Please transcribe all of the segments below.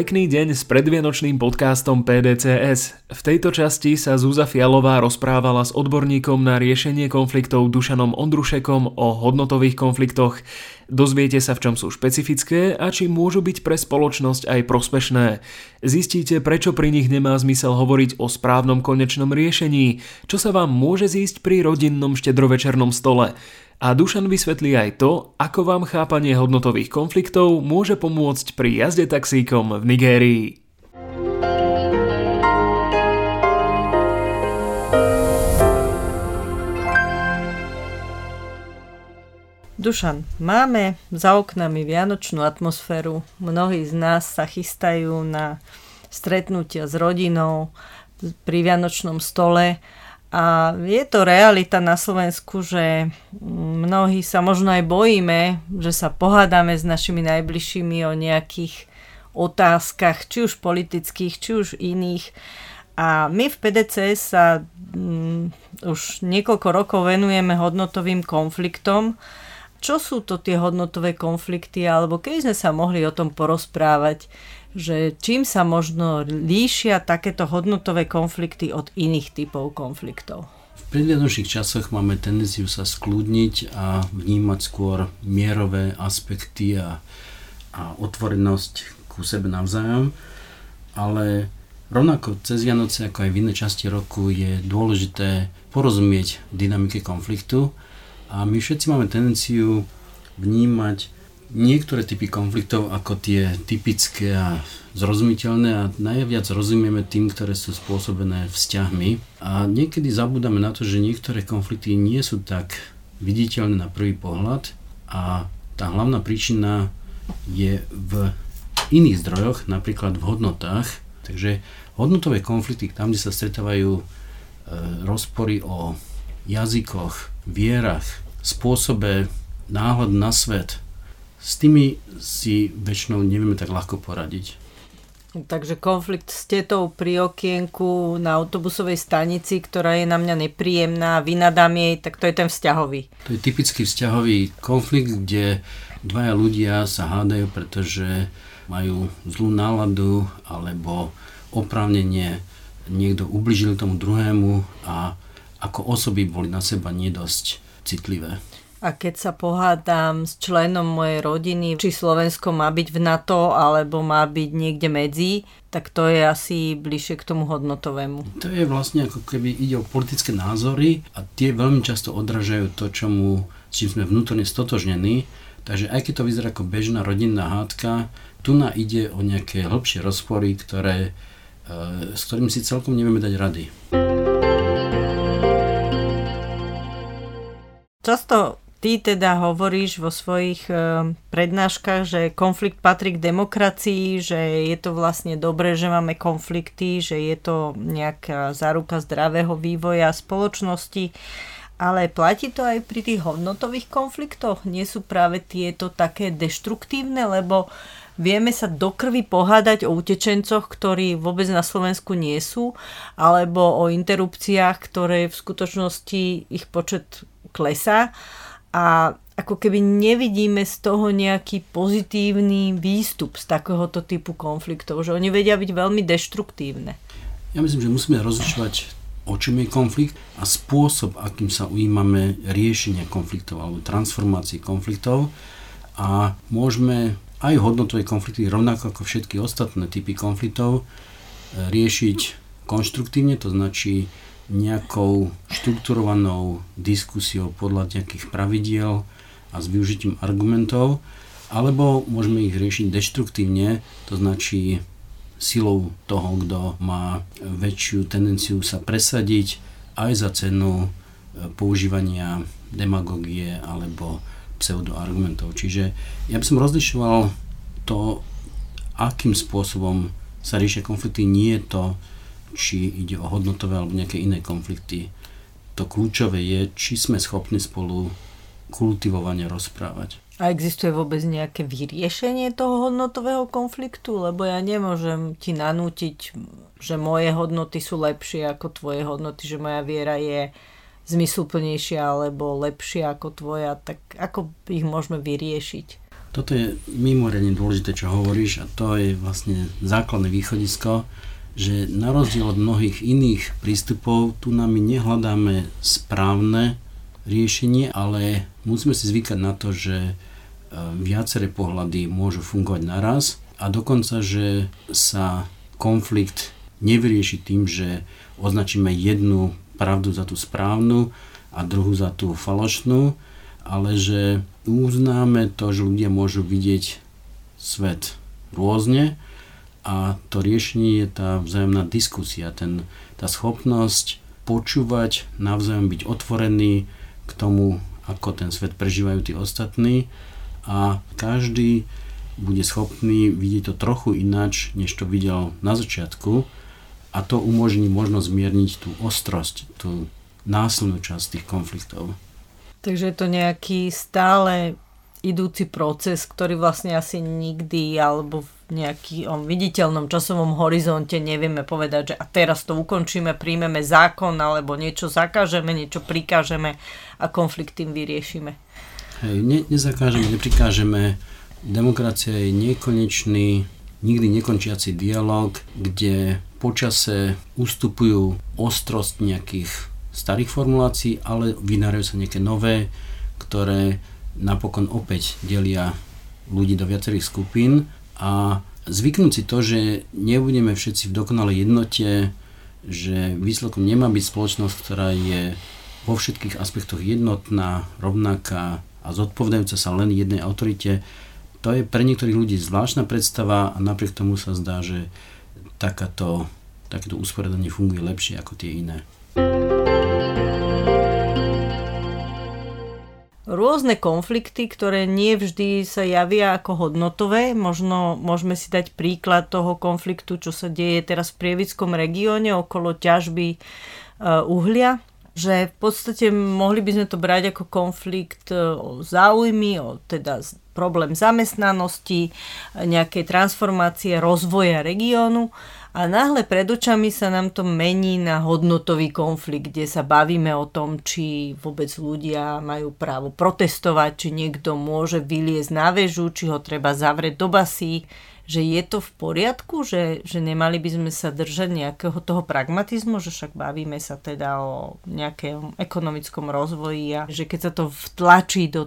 Pekný deň s predvianočným podcastom PDCS. V tejto časti sa Zúza Fialová rozprávala s odborníkom na riešenie konfliktov Dušanom Ondrušekom o hodnotových konfliktoch. Dozviete sa, v čom sú špecifické a či môžu byť pre spoločnosť aj prospešné. Zistíte, prečo pri nich nemá zmysel hovoriť o správnom konečnom riešení, čo sa vám môže zísť pri rodinnom štedrovečernom stole. A Dušan vysvetlí aj to, ako vám chápanie hodnotových konfliktov môže pomôcť pri jazde taxíkom v Nigérii. Dušan, máme za oknami vianočnú atmosféru. Mnohí z nás sa chystajú na stretnutia s rodinou pri vianočnom stole. A je to realita na Slovensku, že mnohí sa možno aj bojíme, že sa pohádame s našimi najbližšími o nejakých otázkach, či už politických, či už iných. A my v PDC sa už niekoľko rokov venujeme hodnotovým konfliktom. Čo sú to tie hodnotové konflikty, alebo keď sme sa mohli o tom porozprávať, že čím sa možno líšia takéto hodnotové konflikty od iných typov konfliktov? V predvianočných časoch máme tendenciu sa skľudniť a vnímať skôr mierové aspekty a otvorenosť ku sebe navzájom, ale rovnako cez Vianoce, ako aj v inej časti roku, je dôležité porozumieť dynamike konfliktu a my všetci máme tendenciu vnímať niektoré typy konfliktov ako tie typické a zrozumiteľné a najviac rozumieme tým, ktoré sú spôsobené vzťahmi. A niekedy zabúdame na to, že niektoré konflikty nie sú tak viditeľné na prvý pohľad a tá hlavná príčina je v iných zdrojoch, napríklad v hodnotách. Takže hodnotové konflikty, tam, kde sa stretávajú rozpory o jazykoch, vierach, spôsobe náhľadu na svet, s tými si väčšinou nevieme tak ľahko poradiť. Takže konflikt s tetou pri okienku na autobusovej stanici, ktorá je na mňa nepríjemná, vynadám jej, tak to je ten vzťahový. To je typický vzťahový konflikt, kde dvaja ľudia sa hádajú, pretože majú zlú náladu alebo oprávnene niekto ubližil tomu druhému a ako osoby boli na seba nedosť citlivé. A keď sa pohádam s členom mojej rodiny, či Slovensko má byť v NATO, alebo má byť niekde medzi, tak to je asi bližšie k tomu hodnotovému. To je vlastne ako keby ide o politické názory a tie veľmi často odrážajú to, s čím sme vnútorne stotožnení. Takže aj keď to vyzerá ako bežná rodinná hádka, tu ide o nejaké hĺbšie rozpory, s ktorými si celkom nevieme dať rady. Často ty teda hovoríš vo svojich prednáškach, že konflikt patrí k demokracii, že je to vlastne dobré, že máme konflikty, že je to nejaká záruka zdravého vývoja spoločnosti, ale platí to aj pri tých hodnotových konfliktoch? Nie sú práve tieto také deštruktívne, lebo vieme sa do krvi pohádať o utečencoch, ktorí vôbec na Slovensku nie sú, alebo o interrupciách, ktoré v skutočnosti ich počet klesá. A ako keby nevidíme z toho nejaký pozitívny výstup z takéhoto typu konfliktov, že oni vedia byť veľmi deštruktívne. Ja myslím, že musíme rozlišovať, o čom je konflikt a spôsob, akým sa ujímame riešenia konfliktov alebo transformácií konfliktov a môžeme aj hodnotové konflikty, rovnako ako všetky ostatné typy konfliktov, riešiť konštruktívne, to značí nejakou štrukturovanou diskusiou podľa nejakých pravidiel a s využitím argumentov, alebo môžeme ich riešiť deštruktívne, to značí silou toho, kto má väčšiu tendenciu sa presadiť aj za cenu používania demagógie alebo pseudoargumentov. Čiže ja by som rozlišoval to, akým spôsobom sa riešia konflikty, nie je to, či ide o hodnotové alebo nejaké iné konflikty. To kľúčové je, či sme schopní spolu kultivovane rozprávať. A existuje vôbec nejaké vyriešenie toho hodnotového konfliktu? Lebo ja nemôžem ti nanútiť, že moje hodnoty sú lepšie ako tvoje hodnoty, že moja viera je zmysluplnejšia alebo lepšia ako tvoja, tak ako ich môžeme vyriešiť? Toto je mimoriadne dôležité, čo hovoríš, a to je vlastne základné východisko, že na rozdiel od mnohých iných prístupov tu nami nehľadáme správne riešenie, ale musíme si zvykať na to, že viaceré pohľady môžu fungovať naraz a dokonca, že sa konflikt nevyrieši tým, že označíme jednu pravdu za tú správnu a druhú za tú falošnú, ale že uznáme to, že ľudia môžu vidieť svet rôzne a to riešenie je tá vzájomná diskusia, tá schopnosť počúvať, navzájom byť otvorený k tomu, ako ten svet prežívajú tí ostatní a každý bude schopný vidieť to trochu ináč, než to videl na začiatku a to umožní možno zmierniť tú ostrosť, tú násilnú časť tých konfliktov. Takže je to nejaký stále idúci proces, ktorý vlastne asi nikdy alebo v nejakom viditeľnom časovom horizonte nevieme povedať, že a teraz to ukončíme, príjmeme zákon alebo niečo zakážeme, niečo prikážeme a konflikt tým vyriešime. Hej, nezakážeme, neprikážeme. Demokracia je nekonečný, nikdy nekončiaci dialog, kde počase ustupujú ostrosť nejakých starých formulácií, ale vynárajú sa nejaké nové, ktoré napokon opäť delia ľudí do viacerých skupín a zvyknúť si to, že nebudeme všetci v dokonalej jednote, že výsledkom nemá byť spoločnosť, ktorá je vo všetkých aspektoch jednotná, rovnaká a zodpovedajúca sa len jednej autorite. To je pre niektorých ľudí zvláštna predstava a napriek tomu sa zdá, že takéto usporiadanie funguje lepšie ako tie iné. Rôzne konflikty, ktoré nie vždy sa javia ako hodnotové. Možno môžeme si dať príklad toho konfliktu, čo sa deje teraz v Prievickom regióne okolo ťažby uhlia. Že v podstate mohli by sme to brať ako konflikt o záujmy, o teda problém zamestnanosti, nejakej transformácie, rozvoja regiónu. A náhle pred očami sa nám to mení na hodnotový konflikt, kde sa bavíme o tom, či vôbec ľudia majú právo protestovať, či niekto môže vyliezť na väžu, či ho treba zavrieť do basy, že je to v poriadku, že nemali by sme sa držať nejakého toho pragmatizmu, že však bavíme sa teda o nejakom ekonomickom rozvoji a že keď sa to vtlačí do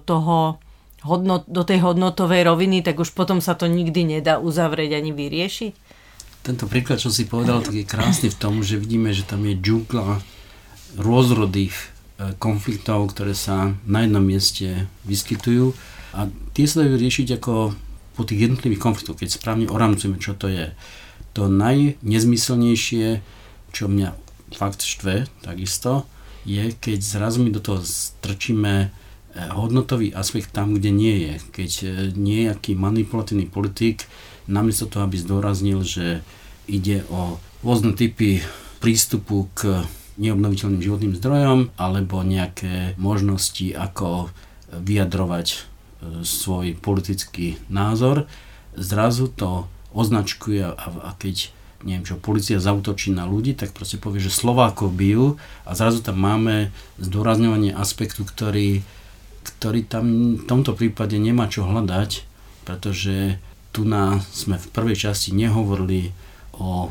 tej hodnotovej roviny, tak už potom sa to nikdy nedá uzavrieť ani vyriešiť. Tento príklad, čo si povedal, tak je krásny v tom, že vidíme, že tam je džungla rôznorodých konfliktov, ktoré sa na jednom mieste vyskytujú a tie sa dajú riešiť ako po tých jednotlivých konfliktoch, keď správne oramcujeme, čo to je. To najnezmyselnejšie, čo mňa fakt štve takisto, je, keď zrazu mi do toho strčíme hodnotový aspekt tam, kde nie je. Keď nejaký manipulatívny politik namiesto toho, aby zdôraznil, že ide o rôzne typy prístupu k neobnoviteľným životným zdrojom alebo nejaké možnosti, ako vyjadrovať svoj politický názor, zrazu to označkuje a keď polícia zaútočí na ľudí, tak proste povie, že Slovákov bijú a zrazu tam máme zdôrazňovanie aspektu, ktorý tam v tomto prípade nemá čo hľadať, pretože tu sme v prvej časti nehovorili o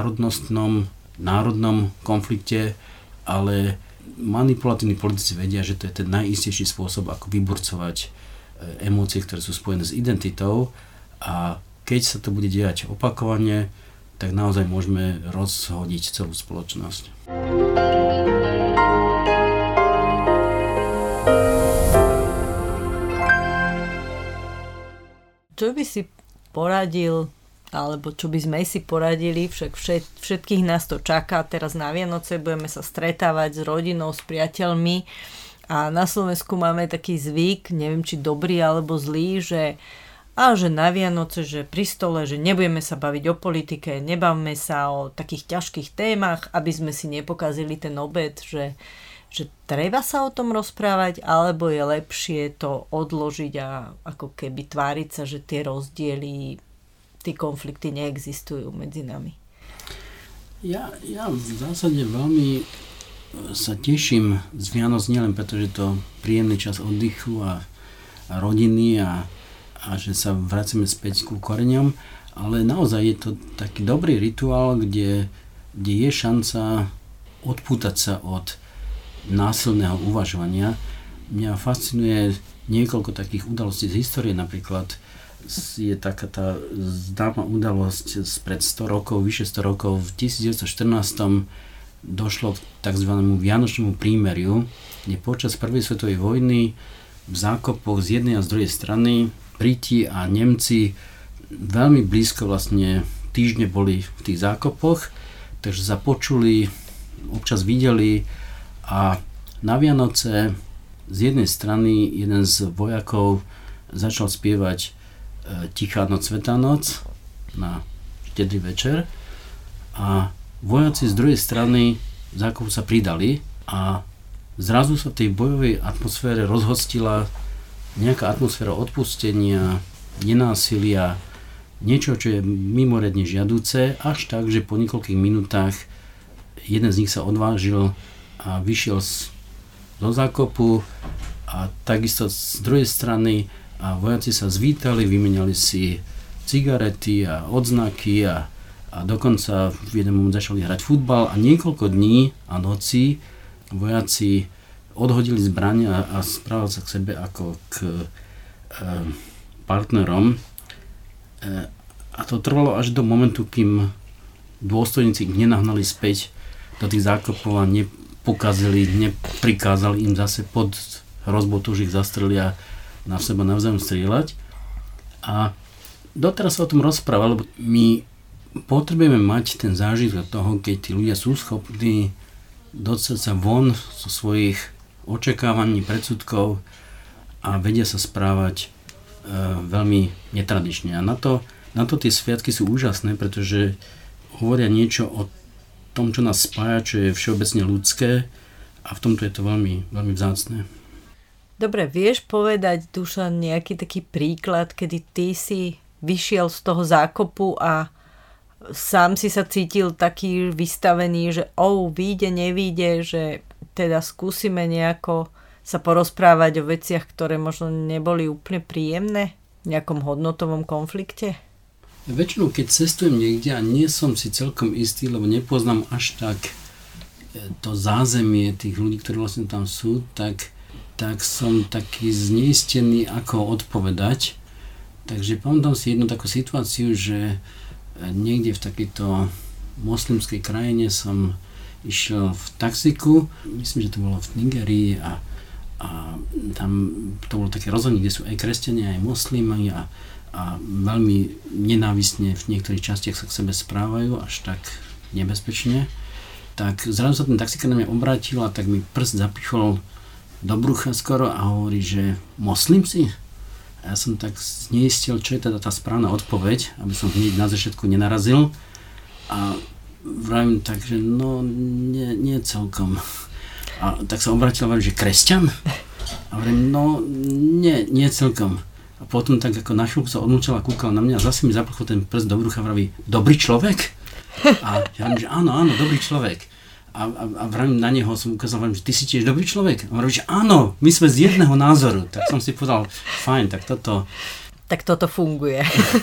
národnom konflikte, ale manipulatívni politici vedia, že to je ten najistejší spôsob, ako vyburcovať emócie, ktoré sú spojené s identitou a keď sa to bude diať opakovane, tak naozaj môžeme rozhodiť celú spoločnosť. Čo by si poradil, alebo čo by sme si poradili, však všetkých nás to čaká, teraz na Vianoce budeme sa stretávať s rodinou, s priateľmi a na Slovensku máme taký zvyk, neviem či dobrý alebo zlý, že na Vianoce, že pri stole, že nebudeme sa baviť o politike, nebavme sa o takých ťažkých témach, aby sme si nepokazili ten obed, že treba sa o tom rozprávať, alebo je lepšie to odložiť a ako keby tváriť sa, že tie rozdiely, tie konflikty neexistujú medzi nami. Ja v zásade veľmi sa teším z Vianoc, nielen preto, že to príjemný čas oddychu a rodiny a a že sa vracíme späť ku koreňom, ale naozaj je to taký dobrý rituál, kde je šanca odpútať sa od násilného uvažovania. Mňa fascinuje niekoľko takých udalostí z histórie, napríklad je taká tá známa udalosť spred 100 rokov, vyše 100 rokov, v 1914 došlo k tzv. Vianočnému prímeriu, kde počas prvej svetovej vojny v zákopoch z jednej a z druhej strany Briti a Nemci veľmi blízko vlastne týždne boli v tých zákopoch, takže sa počuli, občas videli a na Vianoce z jednej strany jeden z vojakov začal spievať Tichá noc, svätá noc na štedrý večer a vojaci z druhej strany zákopu sa pridali a zrazu sa v tej bojovej atmosfére rozhostila nejaká atmosféra odpustenia, nenásilia, niečo, čo je mimoriadne žiaduce, až tak, že po niekoľkých minútach jeden z nich sa odvážil a vyšiel zo zákopu a takisto z druhej strany a vojaci sa zvítali, vymenali si cigarety a odznaky a dokonca v jeden moment začali hrať futbal a niekoľko dní a nocí vojaci odhodili zbraň a správali sa k sebe ako k partnerom. A to trvalo až do momentu, kým dôstojníci ich nenahnali späť do tých zákopov a nepokazili, neprikázali im zase pod hrozbou, že ich zastrelia na seba navzájom strieľať. A doteraz sa o tom rozpráva, lebo my potrebujeme mať ten zážitok toho, keď tí ľudia sú schopní dostať sa von zo svojich očakávaní, predsudkov a vedia sa správať veľmi netradične. A na to tie sviatky sú úžasné, pretože hovoria niečo o tom, čo nás spája, čo je všeobecne ľudské a v tomto je to veľmi, veľmi vzácne. Dobre, vieš povedať, Dušan, nejaký taký príklad, kedy ty si vyšiel z toho zákopu a sám si sa cítil taký vystavený, že vyjde, nevíde, že teda skúsime nejako sa porozprávať o veciach, ktoré možno neboli úplne príjemné v nejakom hodnotovom konflikte? Väčšinou, keď cestujem niekde a nie som si celkom istý, lebo nepoznám až tak to zázemie tých ľudí, ktorí vlastne tam sú, tak som taký zneistený, ako odpovedať. Takže pamätám si jednu takú situáciu, že niekde v takejto moslimskej krajine som išiel v taxiku, myslím, že to bolo v Nigerii a tam to bolo také rozhodnie, kde sú aj kresťania, aj moslimi a veľmi nenávistne v niektorých častiach sa k sebe správajú, až tak nebezpečne. Tak zrazu sa ten taxikár na mňa obrátil a tak mi prst zapichol do brucha skoro a hovorí, že moslim si? A ja som tak zneistil, čo je teda tá správna odpoveď, aby som hneď na začiatku nenarazil. A vravím tak, že no nie celkom. A tak sa obrátil a hovorí, že kresťan? A hovorím, no nie celkom. A potom tak ako na chvíľku sa odmlčal a kúkal na mňa a zase mi zapichol ten prst do brucha a vraví, dobrý človek? A ja hovorím, že áno, dobrý človek. A vravím na neho, som ukázal, že ty si tiež dobrý človek. A hovorím, že áno, my sme z jedného názoru. Tak som si povedal, fajn, tak toto... Tak toto funguje.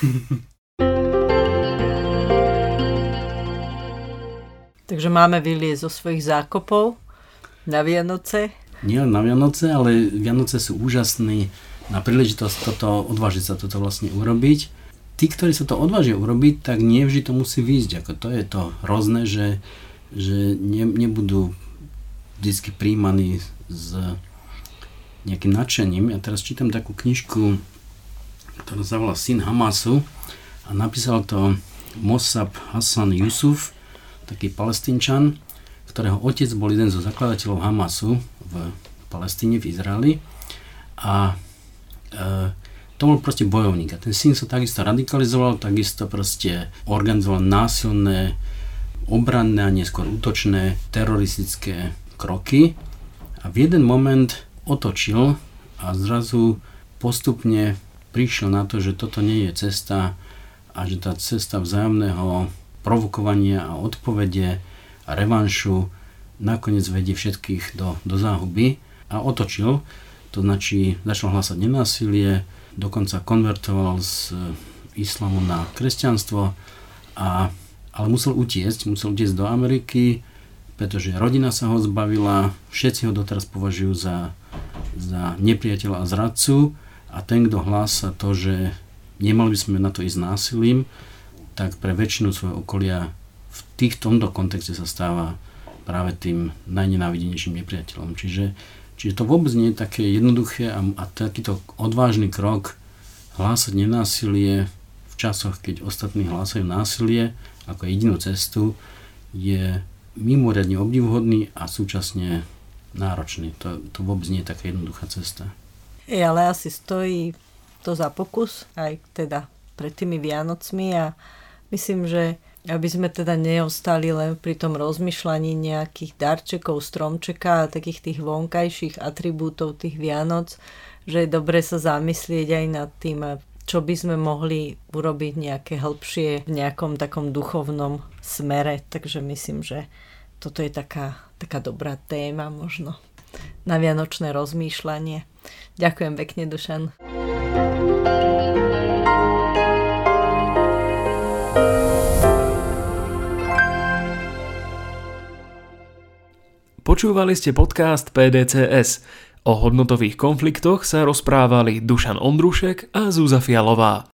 Takže máme vyliezť zo svojich zákopov na Vianoce. Nie na Vianoce, ale Vianoce sú úžasné na príležitosť odvážiť sa toto vlastne urobiť. Tí, ktorí sa to odvážia urobiť, tak nie vždy to musí výjsť. Ako to je to hrozné, že nebudú vždy príjmaní s nejakým nadšením. Ja teraz čítam takú knižku, ktorá sa volá Syn Hamasu a napísal to Mossab Hassan Yusuf, taký Palestínčan, ktorého otec bol jeden zo zakladateľov Hamasu v Palestíne, v Izraeli a to bol proste bojovník a ten syn sa takisto radikalizoval, takisto proste organizoval násilné obranné a neskôr útočné teroristické kroky a v jeden moment otočil a zrazu postupne prišiel na to, že toto nie je cesta a že tá cesta vzájomného provokovania a odpovede a revanšu nakoniec vedie všetkých do záhuby a otočil. to znači začal hlásať nenásilie, dokonca konvertoval z islamu na kresťanstvo, ale musel utiecť do Ameriky, pretože rodina sa ho zbavila, všetci ho doteraz považujú za nepriateľa a zradcu a ten, kto hlása to, že nemali by sme na to ísť násilím, tak pre väčšinu svojho okolia v tomto kontexte sa stáva práve tým najnenávidenejším nepriateľom. Čiže to vôbec nie je také jednoduché a takýto odvážny krok hlásať nenásilie v časoch, keď ostatní hlásajú násilie ako jedinú cestu, je mimoriadne obdivuhodný a súčasne náročný. To vôbec nie je taká jednoduchá cesta. Ale asi stojí to za pokus, aj teda pred tými Vianocmi a myslím, že aby sme teda neostali len pri tom rozmýšľaní nejakých darčekov, stromčeka a takých tých vonkajších atribútov tých Vianoc, že je dobre sa zamyslieť aj nad tým, čo by sme mohli urobiť nejaké hĺbšie v nejakom takom duchovnom smere. Takže myslím, že toto je taká dobrá téma možno na vianočné rozmýšľanie. Ďakujem pekne, Dušan. Počúvali ste podcast PDCS. O hodnotových konfliktoch sa rozprávali Dušan Ondrušek a Zúza Fialová.